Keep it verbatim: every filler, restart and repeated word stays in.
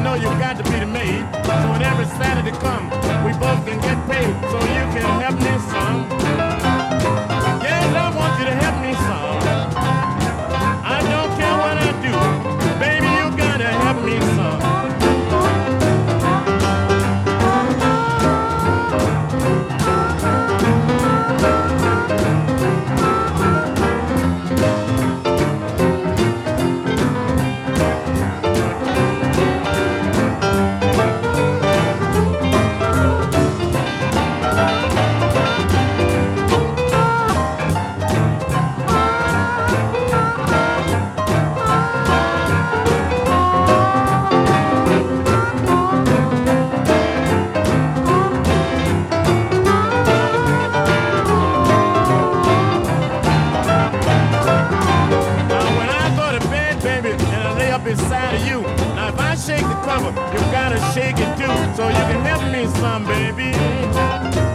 know you got to be the maid. So when every Saturday come, we both can get paid. So you can help me some. Yes, I want you to help me some. I don't care what I do. Baby, you gotta help me some. Beside of you. Now if I shake the cover, you gotta shake it too. So you can help me some, baby.